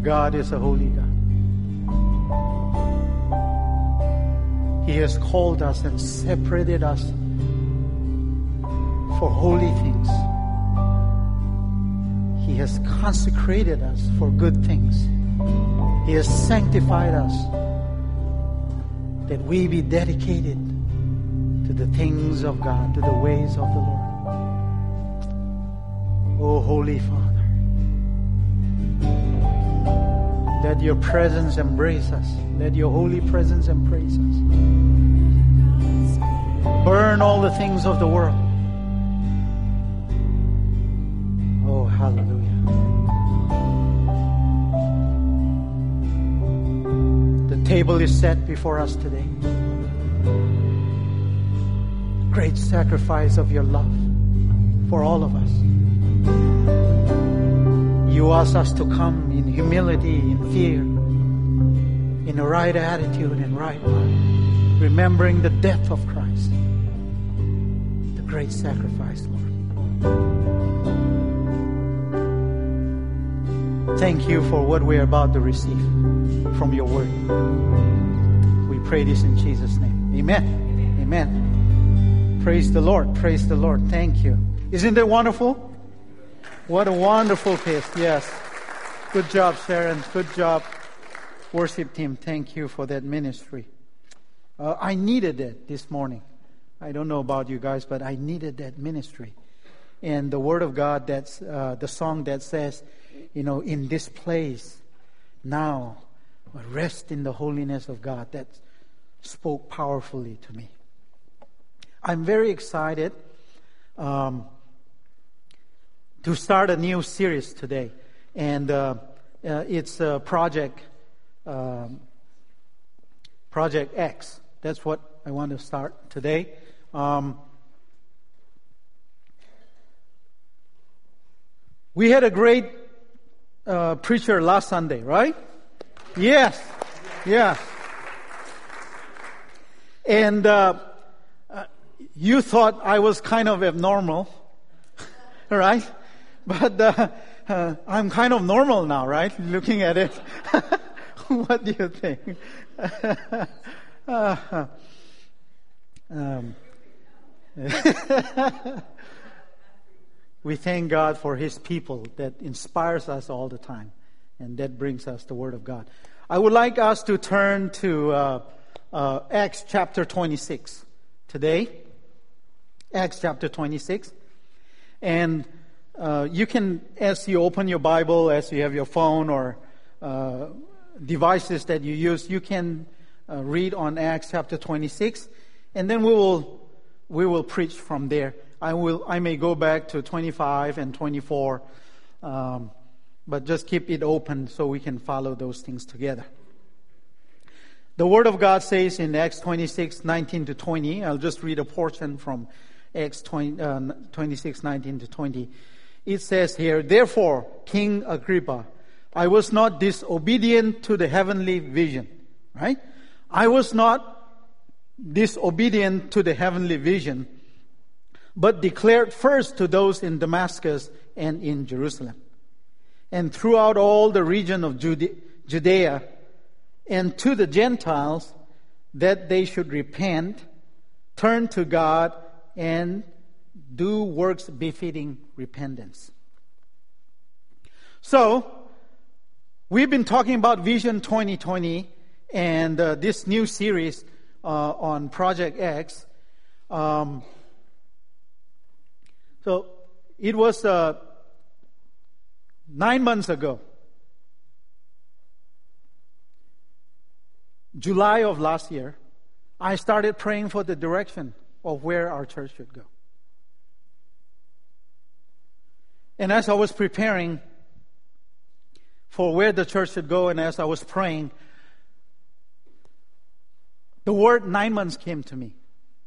God is a holy God. He has called us and separated us for holy things. He has consecrated us for good things. He has sanctified us that we be dedicated to the things of God, to the ways of the Lord. Oh, Holy Father, let your presence embrace us. Let your holy presence embrace us. Burn all the things of the world. Oh, hallelujah. The table is set before us today. Great sacrifice of your love for all of us. You ask us to come in humility, in fear, in the right attitude and right mind, remembering the death of Christ, the great sacrifice, Lord. Thank you for what we are about to receive from your word. We pray this in Jesus' name. Amen. Amen. Praise the Lord. Praise the Lord. Thank you. Isn't it wonderful? What a wonderful case. Yes. Good job, Sharon. Good job, worship team. Thank you for that ministry. I needed it this morning. I don't know about you guys, but I needed that ministry. And the Word of God, that's the song that says, in this place, now, rest in the holiness of God. That spoke powerfully to me. I'm very excited to start a new series today. And it's Project X. That's what I want to start today. We had a great preacher last Sunday, right? Yes. Yes. And you thought I was kind of abnormal, right? But I'm kind of normal now, right? Looking at it. What do you think? We thank God for His people that inspires us all the time, and that brings us the Word of God. I would like us to turn to Acts chapter 26 today. Acts chapter 26. And you can, as you open your Bible, as you have your phone or devices that you use, you can read on Acts chapter 26, and then we will preach from there. I may go back to 25 and 24, but just keep it open so we can follow those things together. The Word of God says in Acts 26, 19 to 20, I'll just read a portion from Acts 26, 19 to 20. It says here, "Therefore, King Agrippa, I was not disobedient to the heavenly vision." Right? I was not disobedient to the heavenly vision, but declared first to those in Damascus and in Jerusalem, and throughout all the region of Judea, and to the Gentiles, that they should repent, turn to God, and do works befitting repentance. So, we've been talking about Vision 2020 and this new series on Project X. So, it was 9 months ago, July of last year, I started praying for the direction of where our church should go. And as I was preparing for where the church should go, and as I was praying, the word 9 months came to me.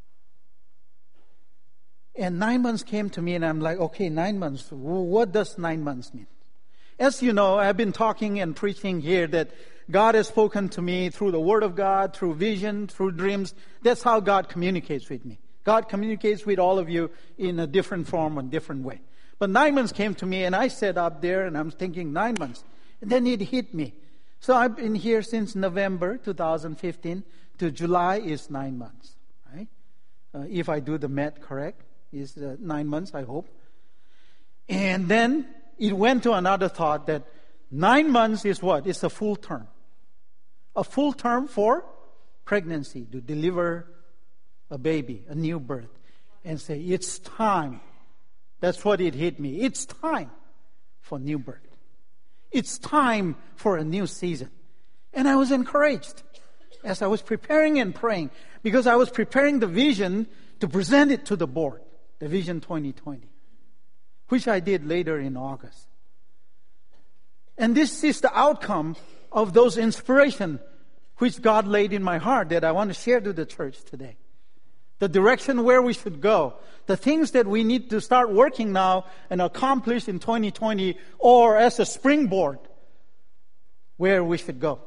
And 9 months came to me, and I'm like, okay, 9 months. What does 9 months mean? As you know, I've been talking and preaching here that God has spoken to me through the Word of God, through vision, through dreams. That's how God communicates with me. God communicates with all of you in a different form, a different way. But 9 months came to me, and I sat up there, and I'm thinking 9 months. And then it hit me. So I've been here since November 2015 to July is 9 months, right? If I do the math correct, is 9 months, I hope. And then it went to another thought that 9 months is what? It's a full term. A full term for pregnancy, to deliver a baby, a new birth. And say, it's time. That's what it hit me. It's time for new birth. It's time for a new season. And I was encouraged as I was preparing and praying, because I was preparing the vision to present it to the board, the Vision 2020, which I did later in August. And this is the outcome of those inspiration which God laid in my heart that I want to share to the church today. The direction where we should go. The things that we need to start working now and accomplish in 2020, or as a springboard where we should go.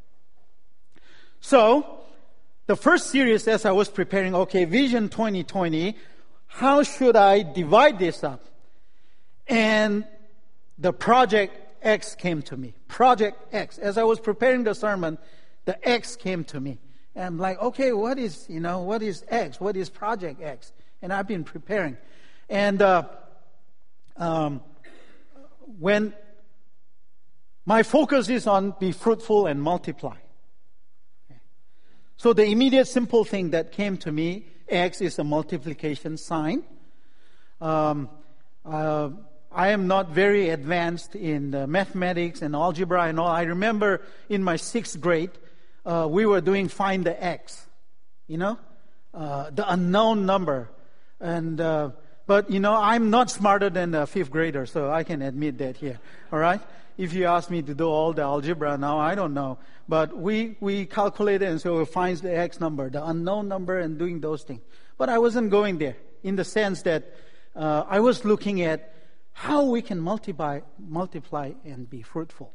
So, the first series as I was preparing, Vision 2020, how should I divide this up? And the Project X came to me. Project X. As I was preparing the sermon, the X came to me. And I'm like, what is X? What is Project X? And I've been preparing. And when my focus is on be fruitful and multiply. Okay. So the immediate simple thing that came to me, X is a multiplication sign. I am not very advanced in mathematics and algebra and all. I remember in my 6th grade, we were doing find the X, the unknown number. And but I'm not smarter than a 5th grader, so I can admit that here. All right? If you ask me to do all the algebra now, I don't know. But we calculated, and so it finds the X number, the unknown number, and doing those things. But I wasn't going there in the sense that I was looking at how we can multiply and be fruitful.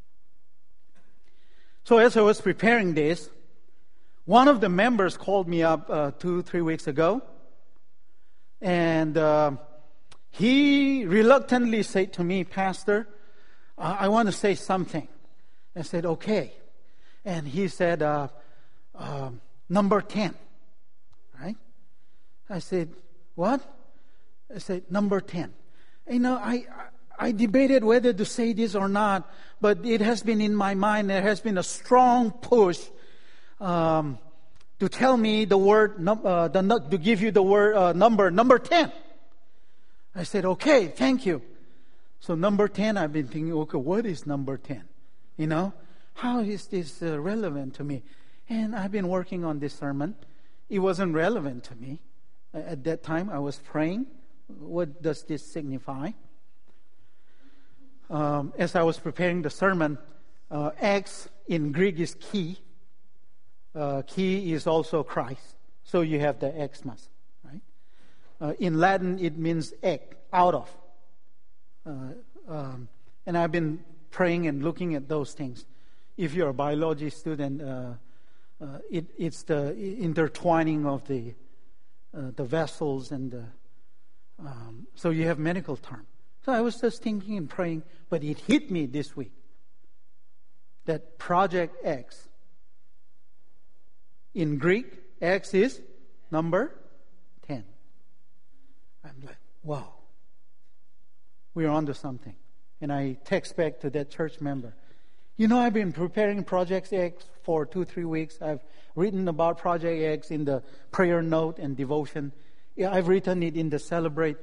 So as I was preparing this, one of the members called me up 2-3 weeks ago, and he reluctantly said to me, Pastor, I want to say something. I said, okay. And he said, number 10. Right? I said, what? I said, number 10. I debated whether to say this or not, but it has been in my mind. There has been a strong push to tell me the word, to give you the word number 10. I said, okay, thank you. So number 10, I've been thinking, okay, what is number 10? How is this relevant to me? And I've been working on this sermon. It wasn't relevant to me. At that time, I was praying. What does this signify? As I was preparing the sermon, X in Greek is chi. Chi is also Christ. So you have the Xmas, right? In Latin, it means ek, out of. And I've been praying and looking at those things. If you're a biology student, it's the intertwining of the vessels and the so you have medical term. So I was just thinking and praying, but it hit me this week that Project X, in Greek, X is number 10. I'm like, wow, we're onto something. And I text back to that church member. I've been preparing Project X for 2-3 weeks. I've written about Project X in the prayer note and devotion. I've written it in the Celebrate.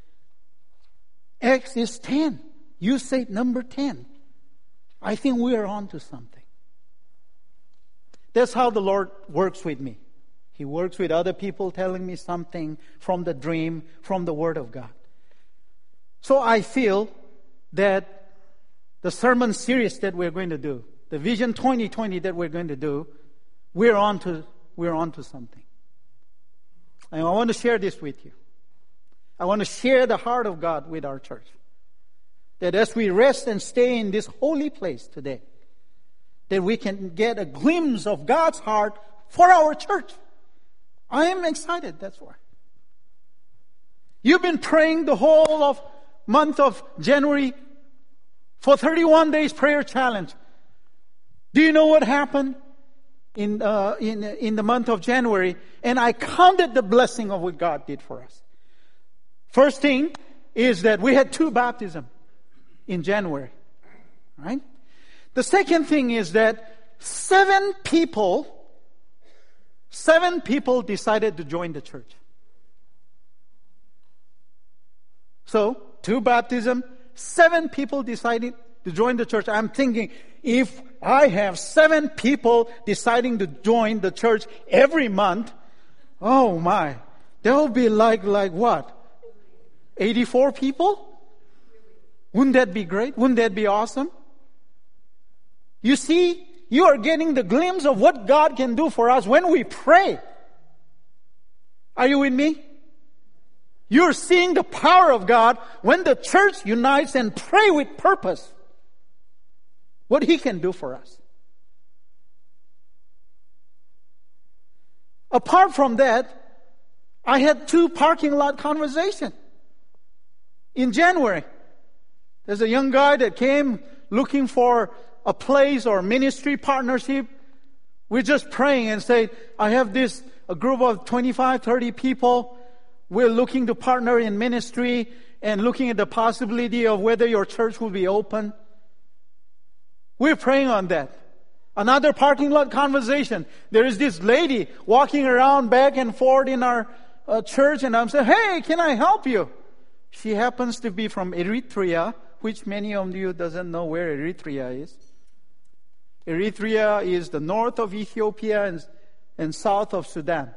X is 10. You say number 10. I think we are on to something. That's how the Lord works with me. He works with other people telling me something from the dream, from the Word of God. So I feel that the sermon series that we're going to do, the Vision 2020 that we're going to do, we're on to something. And I want to share this with you. I want to share the heart of God with our church. That as we rest and stay in this holy place today, that we can get a glimpse of God's heart for our church. I am excited, that's why. You've been praying the whole of month of January for 31 days prayer challenge. Do you know what happened in the month of January? And I counted the blessing of what God did for us. First thing is that we had 2 baptisms in January. Right? The second thing is that 7 people decided to join the church. So, 2 baptisms, 7 people decided to join the church. I'm thinking, if I have 7 people deciding to join the church every month, oh my, there will be like what? 84 people? Wouldn't that be great? Wouldn't that be awesome? You see, you are getting the glimpse of what God can do for us when we pray. Are you with me? You're seeing the power of God when the church unites and pray with purpose. What He can do for us. Apart from that, I had 2 parking lot conversations in January. There's a young guy that came looking for a place or ministry partnership. We're just praying and say, I have a group of 25, 30 people. We're looking to partner in ministry and looking at the possibility of whether your church will be open. We're praying on that. Another parking lot conversation. There is this lady walking around back and forth in our church, and I'm saying, hey, can I help you? She happens to be from Eritrea, which many of you doesn't know where Eritrea is. Eritrea is the north of Ethiopia and south of Sudan.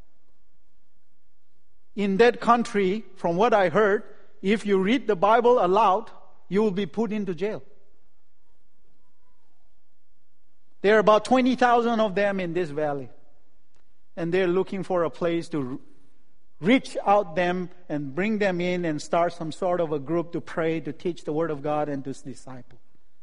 In that country, from what I heard, if you read the Bible aloud, you will be put into jail. There are about 20,000 of them in this valley. And they're looking for a place to reach out them and bring them in and start some sort of a group to pray, to teach the Word of God, and to disciple.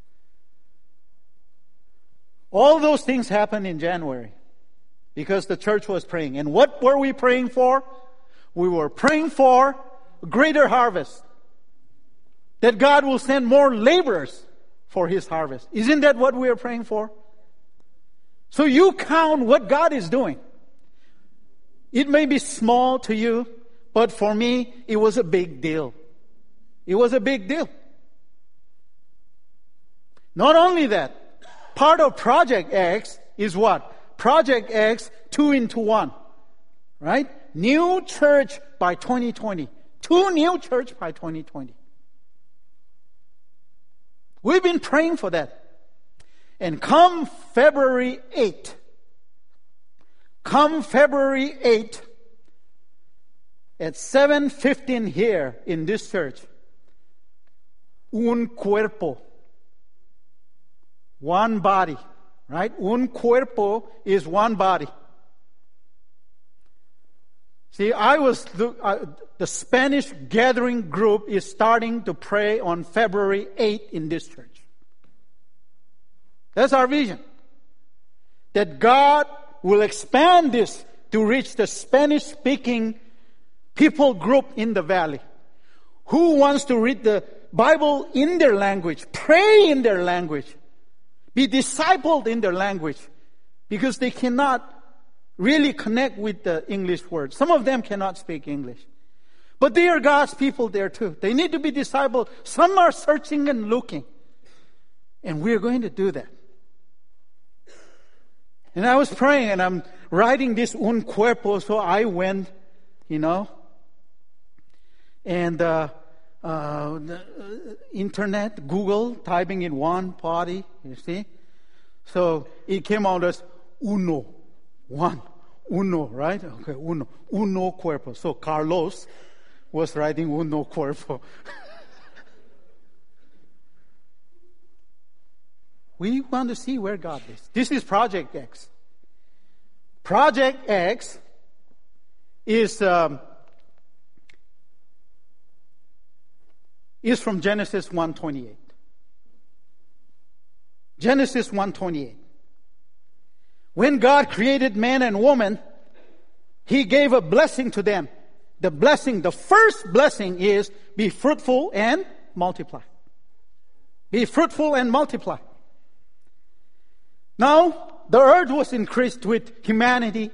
All those things happened in January because the church was praying. And what were we praying for? We were praying for a greater harvest. That God will send more laborers for His harvest. Isn't that what we are praying for? So you count what God is doing. It may be small to you, but for me, it was a big deal. It was a big deal. Not only that, part of Project X is what? Project X 2 into 1. Right? New church by 2020. 2 new church by 2020. We've been praying for that. And come February 8, at 7:15 here in this church, un cuerpo, one body, right? Un cuerpo is one body. See, the Spanish gathering group is starting to pray on February 8 in this church. That's our vision. That God will expand this to reach the Spanish-speaking people group in the valley. Who wants to read the Bible in their language, pray in their language, be discipled in their language, because they cannot really connect with the English word. Some of them cannot speak English. But they are God's people there too. They need to be discipled. Some are searching and looking. And we're going to do that. And I was praying and I'm writing this un cuerpo, so I went, and internet, Google, typing in one body, you see. So it came out as uno, one, uno, right? Okay, uno cuerpo. So Carlos was writing uno cuerpo. We want to see where God is. This is Project X. Project X is from Genesis 1:28. Genesis 1:28. When God created man and woman, He gave a blessing to them. The first blessing is be fruitful and multiply. Be fruitful and multiply. Now, the earth was increased with humanity,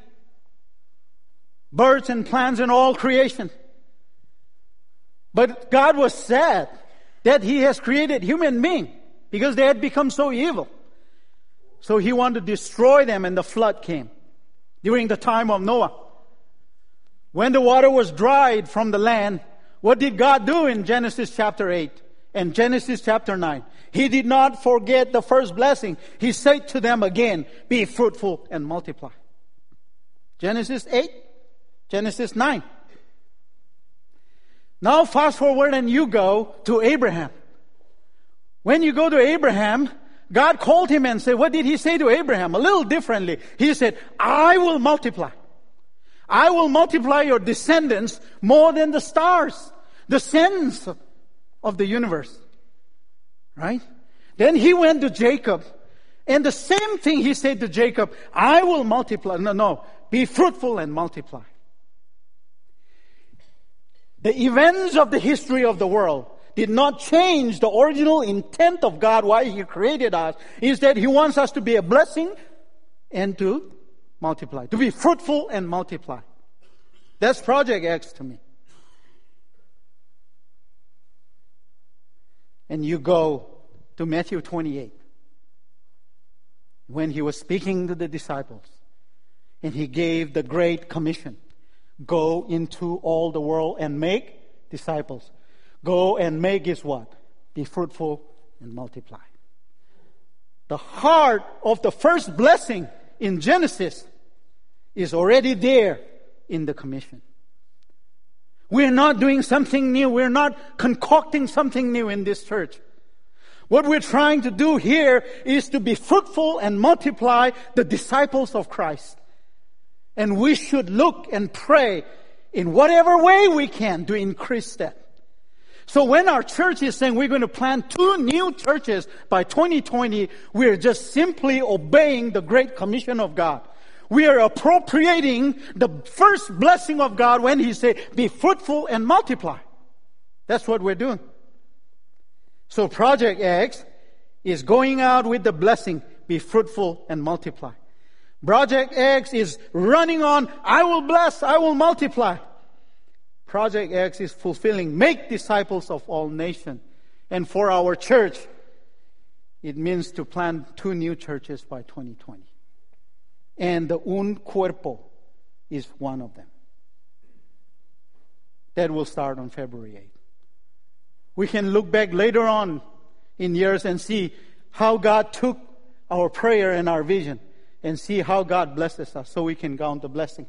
birds and plants and all creation. But God was sad that He has created human beings because they had become so evil. So He wanted to destroy them, and the flood came during the time of Noah. When the water was dried from the land, what did God do in Genesis chapter 8 and Genesis chapter 9? He did not forget the first blessing. He said to them again, be fruitful and multiply. Genesis 8, Genesis 9. Now fast forward and you go to Abraham. When you go to Abraham, God called him and said, what did He say to Abraham? A little differently. He said, I will multiply. I will multiply your descendants more than the stars, the sands of the universe. Right? Then He went to Jacob, and the same thing He said to Jacob, I will multiply. No, be fruitful and multiply. The events of the history of the world did not change the original intent of God, why He created us, is that He wants us to be a blessing and to multiply, to be fruitful and multiply. That's Project X to me. And you go to Matthew 28, when He was speaking to the disciples, and He gave the Great Commission. Go into all the world and make disciples. Go and make is what? Be fruitful and multiply. The heart of the first blessing in Genesis is already there in the commission. We're not doing something new. We're not concocting something new in this church. What we're trying to do here is to be fruitful and multiply the disciples of Christ. And we should look and pray in whatever way we can to increase that. So when our church is saying we're going to plant 2 new churches by 2020, we're just simply obeying the Great Commission of God. We are appropriating the first blessing of God when He said, be fruitful and multiply. That's what we're doing. So Project X is going out with the blessing, be fruitful and multiply. Project X is running on, I will bless, I will multiply. Project X is fulfilling, make disciples of all nations. And for our church, it means to plant 2 new churches by 2020. And the Un Cuerpo is one of them. That will start on February 8th. We can look back later on in years and see how God took our prayer and our vision and see how God blesses us so we can count the blessing.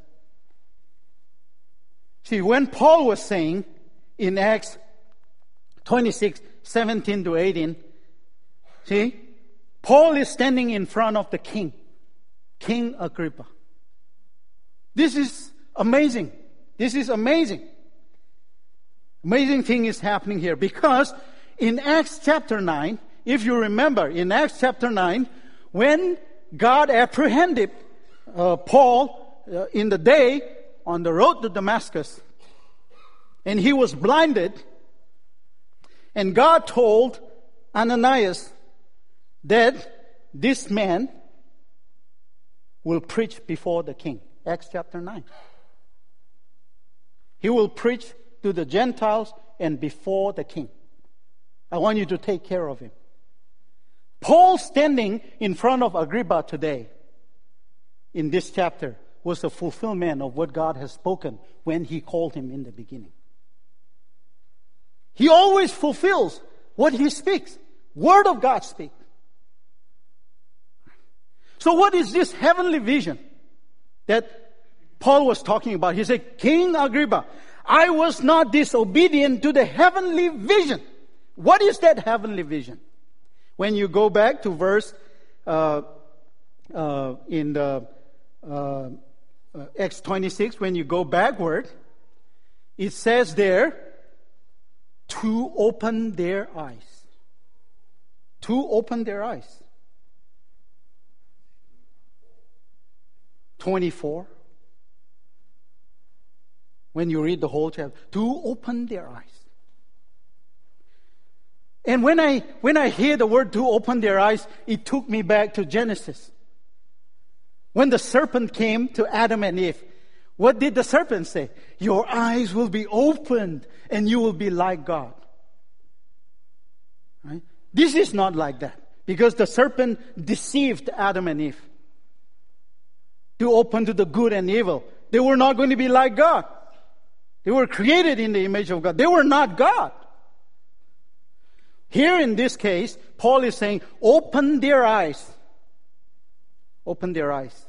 See, when Paul was saying in Acts 26, 17 to 18, see, Paul is standing in front of the king, King Agrippa. This is amazing. This is amazing. Amazing thing is happening here because in Acts chapter 9, if you remember, in Acts chapter 9, when God apprehended Paul in the day on the road to Damascus, and he was blinded, and God told Ananias that this man will preach before the king. Acts chapter 9. He will preach to the Gentiles and before the king. I want you to take care of him. Paul standing in front of Agrippa today in this chapter was a fulfillment of what God has spoken when He called him in the beginning. He always fulfills what He speaks. Word of God speaks. So what is this heavenly vision that Paul was talking about? He said, King Agrippa, I was not disobedient to the heavenly vision. What is that heavenly vision? When you go back to verse in the Acts 26, when you go backward, it says there, to open their eyes. To open their eyes. 24. When you read the whole chapter, to open their eyes. And when I hear the word to open their eyes, it took me back to Genesis. When the serpent came to Adam and Eve, what did the serpent say? Your eyes will be opened and you will be like God. Right? This is not like that, because the serpent deceived Adam and Eve to open to the good and evil. They were not going to be like God. They were created in the image of God. They were not God. Here in this case, Paul is saying, open their eyes. Open their eyes.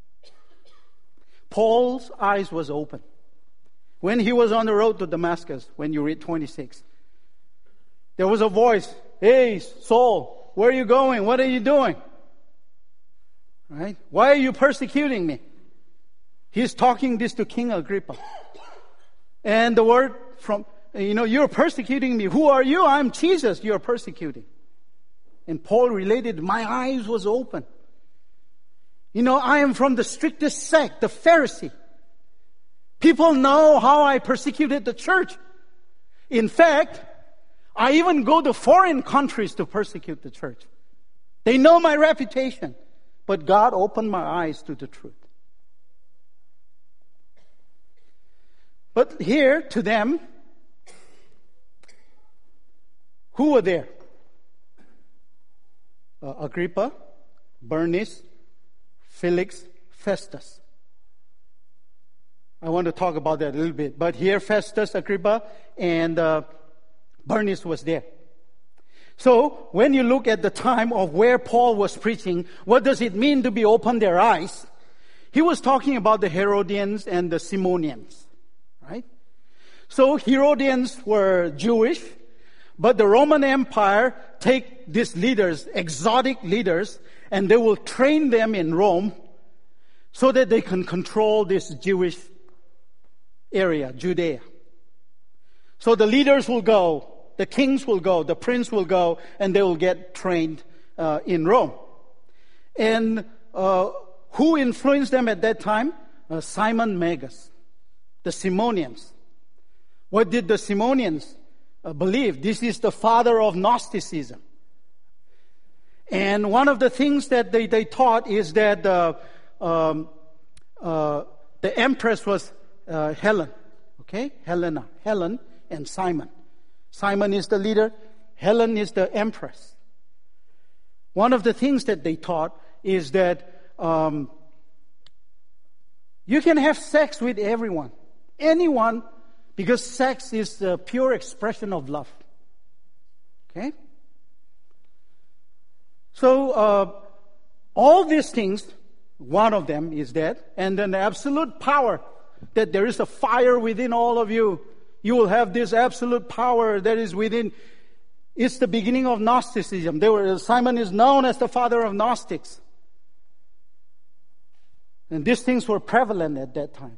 Paul's eyes was open. When he was on the road to Damascus, when you read 26, there was a voice, hey, Saul, where are you going? What are you doing? Right? Why are you persecuting me? He's talking this to King Agrippa. And the word from, you're persecuting me. Who are you? I'm Jesus you're persecuting. And Paul related, my eyes was open. I am from the strictest sect, the Pharisee. People know how I persecuted the church. In fact, I even go to foreign countries to persecute the church. They know my reputation. But God opened my eyes to the truth. But here, to them, who were there? Agrippa, Bernice, Felix, Festus. I want to talk about that a little bit. But here, Festus, Agrippa, and Bernice was there. So, when you look at the time of where Paul was preaching, what does it mean to be open their eyes? He was talking about the Herodians and the Simonians, right? So, Herodians were Jewish, but the Roman Empire take these leaders, exotic leaders, and they will train them in Rome so that they can control this Jewish area, Judea. So the leaders will go, the kings will go, the prince will go, and they will get trained in Rome. And who influenced them at that time? Simon Magus, the Simonians. What did the Simonians believe? This is the father of Gnosticism. And one of the things that they taught is that the empress was Helen. Okay? Helena. Helen and Simon. Simon is the leader. Helen is the empress. One of the things that they taught is that you can have sex with everyone. Anyone, because sex is the pure expression of love. Okay? So, all these things, one of them is that, and then the absolute power, that there is a fire within all of you. You will have this absolute power that is within. It's the beginning of Gnosticism. Simon is known as the father of Gnostics. And these things were prevalent at that time.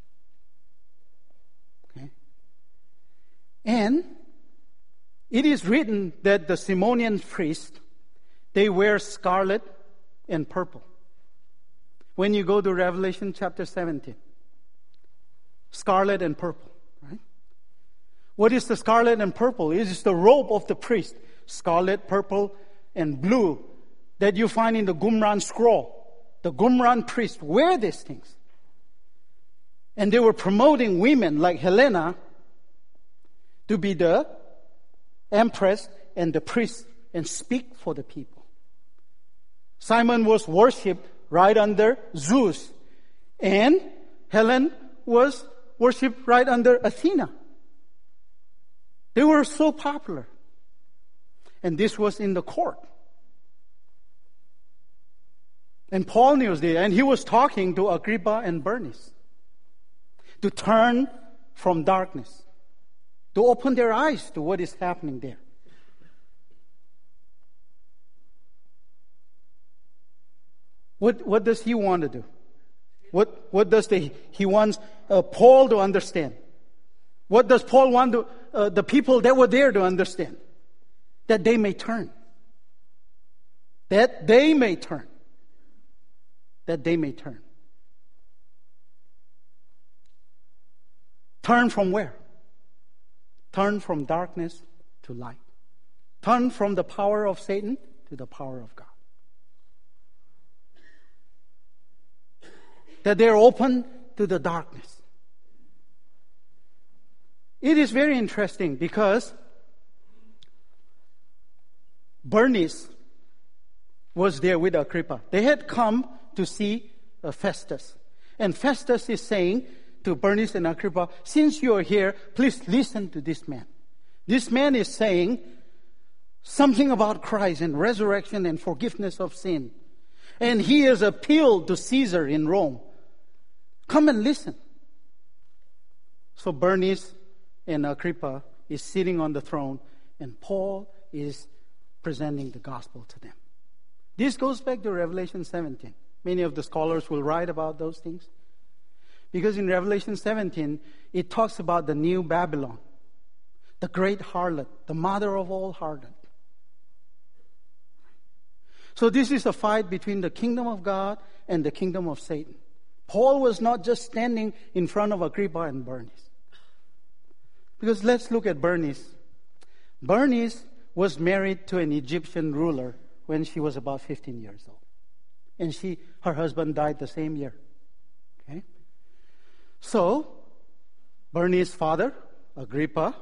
Okay? And it is written that the Simonian priests, they wear scarlet and purple. When you go to Revelation chapter 17, scarlet and purple, right? What is the scarlet and purple? It is the robe of the priest, scarlet, purple, and blue, that you find in the Qumran scroll. The Qumran priests wear these things. And they were promoting women like Helena to be the empress and the priest and speak for the people. Simon was worshipped right under Zeus, and Helen was worshipped right under Athena. They were so popular. And this was in the court. And Paul knew this, and he was talking to Agrippa and Bernice to turn from darkness, to open their eyes to what is happening there. What does he want to do? What does he wants Paul to understand? What does Paul want the people that were there to understand? That they may turn. That they may turn. That they may turn. Turn from where? Turn from darkness to light. Turn from the power of Satan to the power of God. That they're open to the darkness. It is very interesting because Bernice was there with Agrippa. They had come to see Festus. And Festus is saying to Bernice and Agrippa, since you are here, please listen to this man. This man is saying something about Christ and resurrection and forgiveness of sin. And he has appealed to Caesar in Rome. Come and listen. So Bernice and Agrippa is sitting on the throne, and Paul is presenting the gospel to them. This goes back to Revelation 17. Many of the scholars will write about those things. Because in Revelation 17, it talks about the new Babylon, the great harlot, the mother of all harlots. So this is a fight between the kingdom of God and the kingdom of Satan. Paul was not just standing in front of Agrippa and Bernice. Because let's look at Bernice. Bernice was married to an Egyptian ruler when she was about 15 years old. And her husband died the same year. Okay? So, Bernice's father, Agrippa,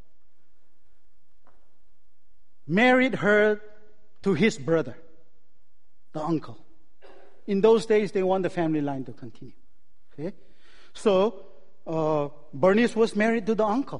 married her to his brother, the uncle. In those days, they want the family line to continue. Okay? So, Bernice was married to the uncle.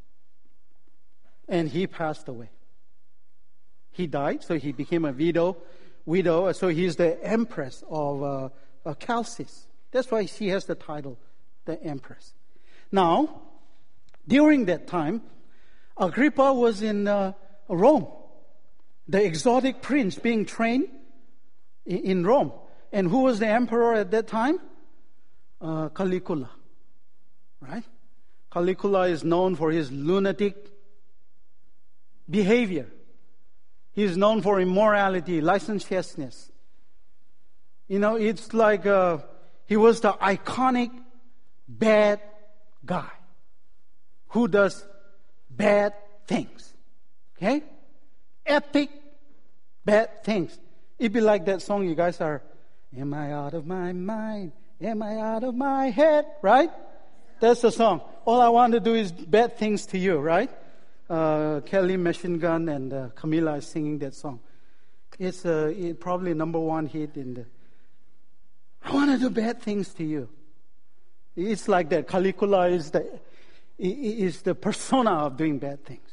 And he passed away. He died, so he became a widow. So he's the empress of Chalcis. That's why she has the title, the empress. Now, during that time, Agrippa was in Rome. The exotic prince being trained in Rome. And who was the emperor at that time? Caligula. Right? Caligula is known for his lunatic behavior. He is known for immorality, licentiousness. You know, it's like he was the iconic bad guy who does bad things. Okay? Epic bad things. It'd be like that song you guys are, am I out of my mind? Am I out of my head? Right? That's the song. All I want to do is bad things to you, right? Kelly Machine Gun and Camila is singing that song. It's probably number one hit in the... I want to do bad things to you. It's like that. Caligula is the persona of doing bad things.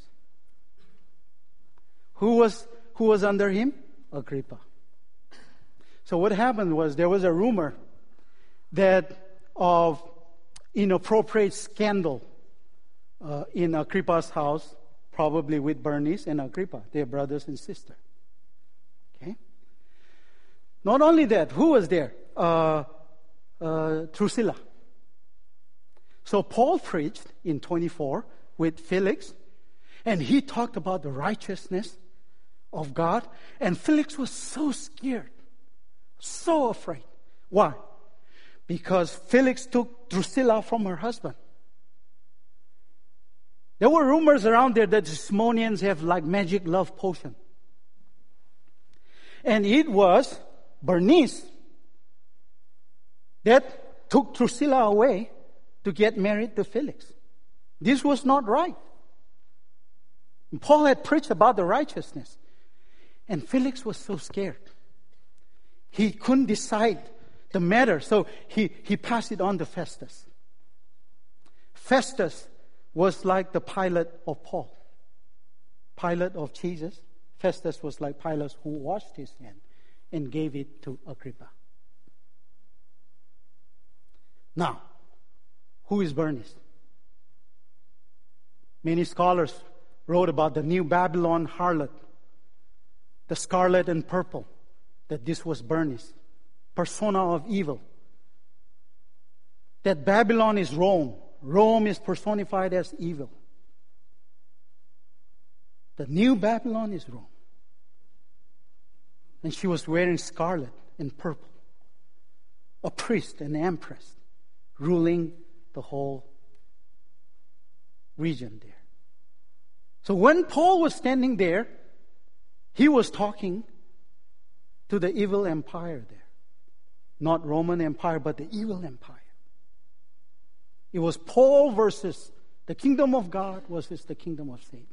Who was under him? Agrippa. So what happened was there was a rumor that of inappropriate scandal in Agrippa's house, probably with Bernice and Agrippa, their brothers and sisters. Okay. Not only that, who was there? Drusilla. So Paul preached in 24 with Felix, and he talked about the righteousness of God, and Felix was so scared, so afraid. Why? Because Felix took Drusilla from her husband. There were rumors around there that the Simonians have like magic love potion. And it was Bernice that took Drusilla away to get married to Felix. This was not right. Paul had preached about the righteousness. And Felix was so scared. He couldn't decide the matter, so he passed it on to Festus. Festus was like the Pilate of Paul. Pilate of Jesus. Festus was like Pilate who washed his hand and gave it to Agrippa. Now, who is Bernice? Many scholars wrote about the new Babylon harlot, the scarlet and purple, that this was Bernice, persona of evil. That Babylon is Rome. Rome is personified as evil. The new Babylon is Rome. And she was wearing scarlet and purple. A priest, an empress, ruling the whole region there. So when Paul was standing there He was talking to the evil empire there. Not Roman Empire, but the evil empire. It was Paul versus the kingdom of God versus the kingdom of Satan.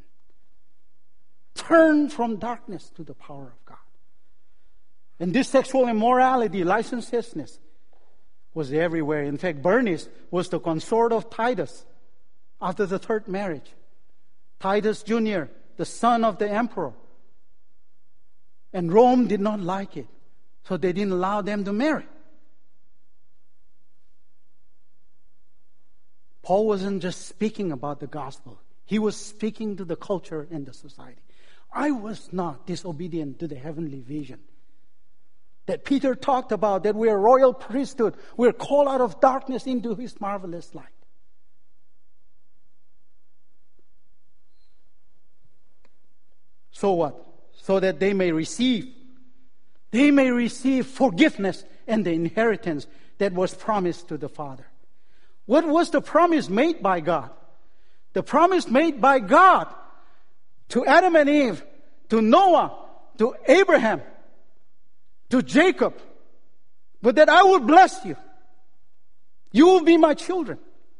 Turn from darkness to the power of God. And this sexual immorality, licentiousness, was everywhere. In fact, Bernice was the consort of Titus after the third marriage. Titus Jr., the son of the emperor. And Rome did not like it, so they didn't allow them to marry. Paul wasn't just speaking about the gospel. He was speaking to the culture and the society. I was not disobedient to the heavenly vision that Peter talked about, that we are royal priesthood. We're called out of darkness into his marvelous light. So what? So that they may receive forgiveness and the inheritance that was promised to the Father. What was the promise made by God? The promise made by God to Adam and Eve, to Noah, to Abraham, to Jacob, but that I will bless you. You will be my children.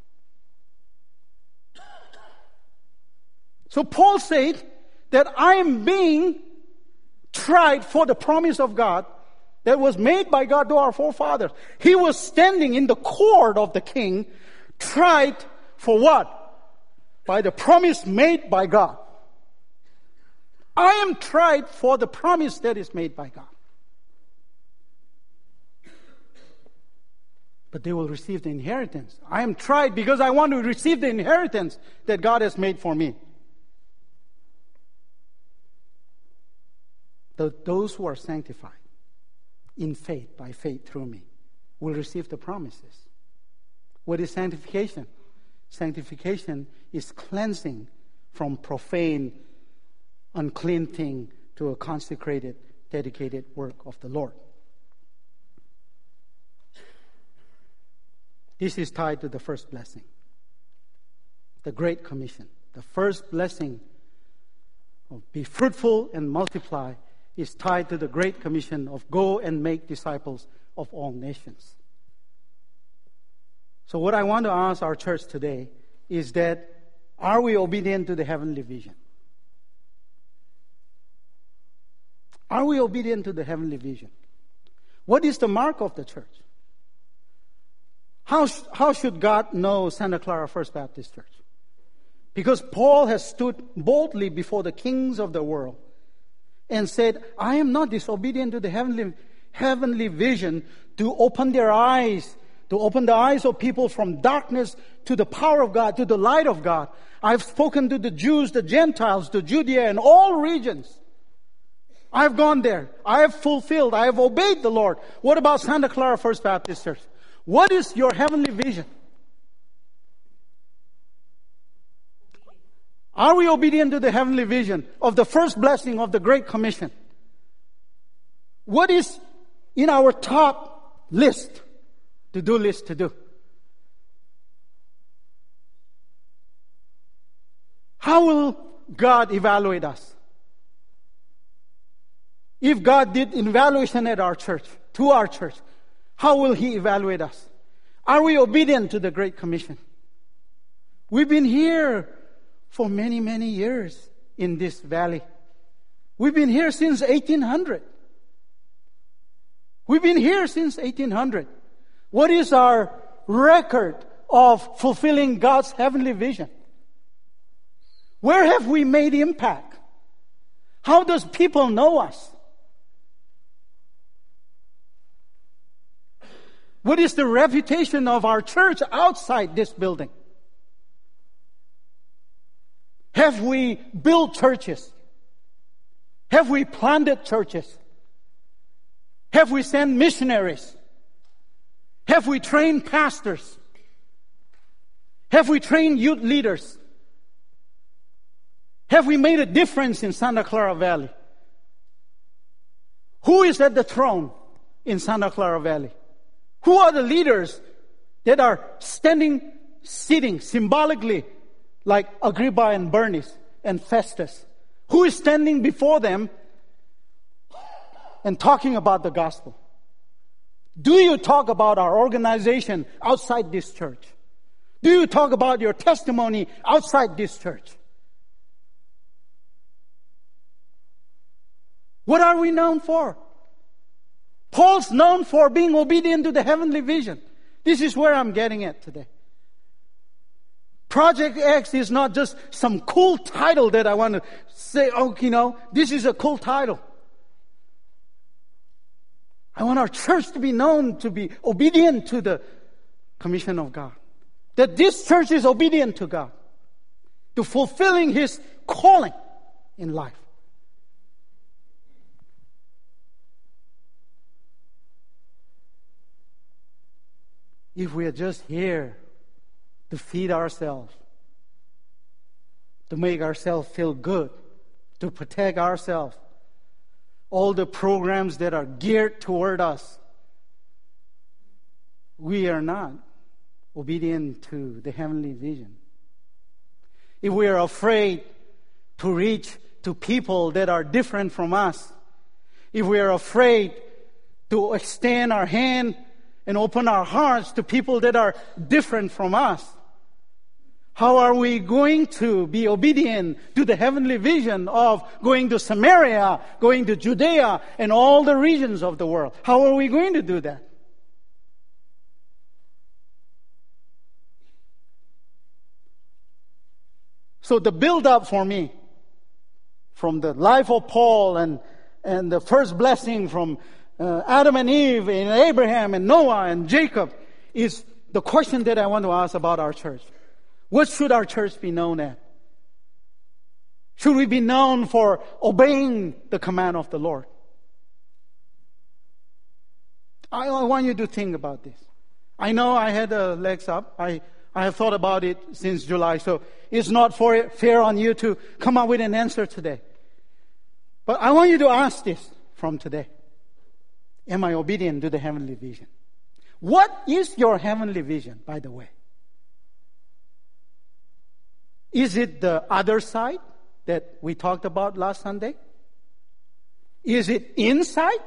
So Paul said that I am being tried for the promise of God that was made by God to our forefathers. He was standing in the court of the king, tried for what? By the promise made by God. I am tried for the promise that is made by God. But they will receive the inheritance. I am tried because I want to receive the inheritance that God has made for me. Those who are sanctified in faith, by faith through me, will receive the promises. What is sanctification? Sanctification is cleansing from profane, unclean thing to a consecrated, dedicated work of the Lord. This is tied to the first blessing, the Great Commission. The first blessing of be fruitful and multiply is tied to the Great Commission of go and make disciples of all nations. So what I want to ask our church today is that, are we obedient to the heavenly vision? Are we obedient to the heavenly vision? What is the mark of the church? How should God know Santa Clara First Baptist Church? Because Paul has stood boldly before the kings of the world and said, I am not disobedient to the heavenly vision to open their eyes, to open the eyes of people from darkness to the power of God, to the light of God. I've spoken to the Jews, the Gentiles, to Judea and all regions. I've gone there. I have fulfilled. I have obeyed the Lord. What about Santa Clara First Baptist Church? What is your heavenly vision? Are we obedient to the heavenly vision of the first blessing of the Great Commission? What is in our top list, to-do list to do? How will God evaluate us? If God did an evaluation at our church, to our church, how will He evaluate us? Are we obedient to the Great Commission? We've been here for many, many years in this valley. We've been here since 1800. We've been here since 1800. What is our record of fulfilling God's heavenly vision? Where have we made impact? How does people know us? What is the reputation of our church outside this building? Have we built churches? Have we planted churches? Have we sent missionaries? Have we trained pastors? Have we trained youth leaders? Have we made a difference in Santa Clara Valley? Who is at the throne in Santa Clara Valley? Who are the leaders that are sitting symbolically like Agrippa and Bernice and Festus? Who is standing before them and talking about the gospel? Do you talk about our organization outside this church? Do you talk about your testimony outside this church? What are we known for? Paul's known for being obedient to the heavenly vision. This is where I'm getting at today. Project X is not just some cool title that I want to say, this is a cool title. I want our church to be known to be obedient to the commission of God. That this church is obedient to God, to fulfilling His calling in life. If we are just here to feed ourselves, to make ourselves feel good, to protect ourselves, all the programs that are geared toward us, we are not obedient to the heavenly vision. If we are afraid to reach to people that are different from us, if we are afraid to extend our hand and open our hearts to people that are different from us, how are we going to be obedient to the heavenly vision of going to Samaria, going to Judea, and all the regions of the world? How are we going to do that? So the build-up for me, from the life of Paul and the first blessing from Adam and Eve and Abraham and Noah and Jacob, is the question that I want to ask about our church. What should our church be known at? Should we be known for obeying the command of the Lord? I want you to think about this. I know I had the legs up. I have thought about it since July, so it's not fair on you to come up with an answer today. But I want you to ask this from today. Am I obedient to the heavenly vision? What is your heavenly vision, by the way? Is it the other side that we talked about last Sunday? Is it inside?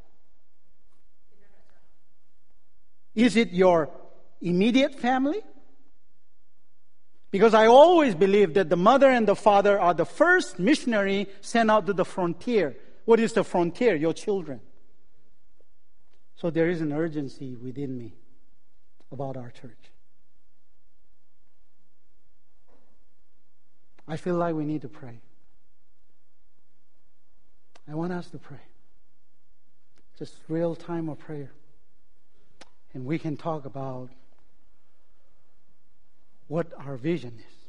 Is it your immediate family? Because I always believe that the mother and the father are the first missionary sent out to the frontier. What is the frontier? Your children. So there is an urgency within me about our church. I feel like we need to pray. I want us to pray. Just real time of prayer. And we can talk about what our vision is.